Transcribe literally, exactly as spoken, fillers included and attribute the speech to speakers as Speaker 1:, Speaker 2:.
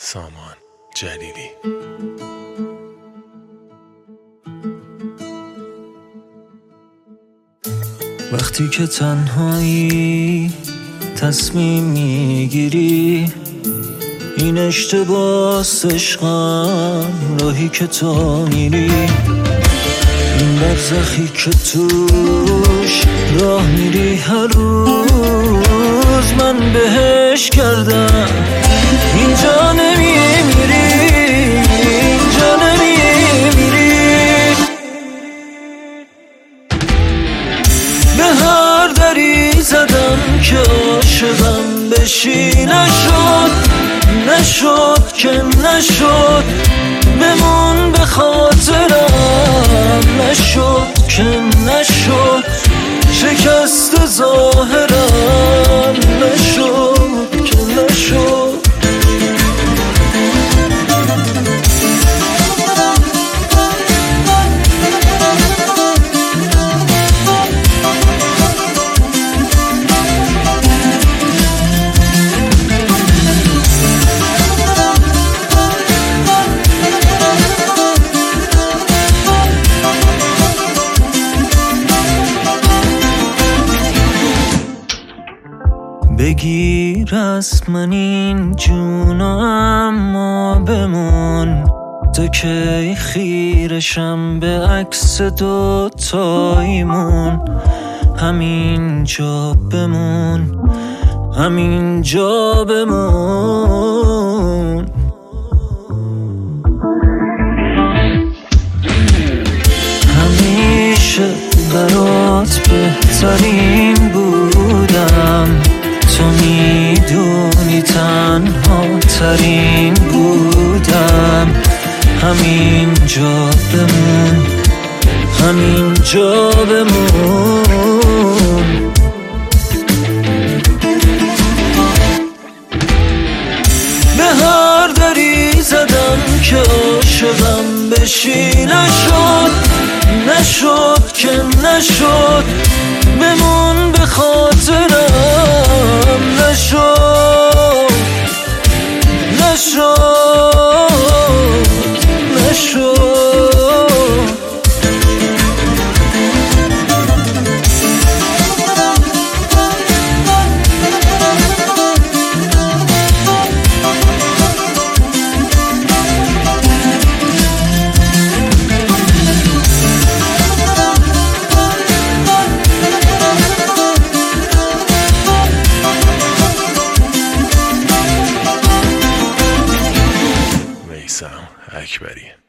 Speaker 1: سامان جلیلی.
Speaker 2: وقتی که تنهایی تصمیم میگیری این اشتباس عشقم، راهی که تو میری، این برزخی که توش راه میری هر روز من بهش کردم. اینجا نمیمیری، اینجا نمیمیری، به هر دری زدم که عاشقم بشی، نشد نشد که نشد، بمون به خاطرم، نشد که نشد، شکست ظاهرم، نشد که نشد. بگیر از من این جونو اما بمون، تا که خیرشم به عکس دوتاییمون. همین جا بمون، همین جا بمون. همیشه برات بهترین بودم، تو میدونی تنها ترین بودم. همین جا بمون، همین جا بمون. به هر دری زدم که عاشقم بشی، نشد نشد که نشد، بمون به خاطرم، نشد نشد نشد.
Speaker 1: میثم اکبری.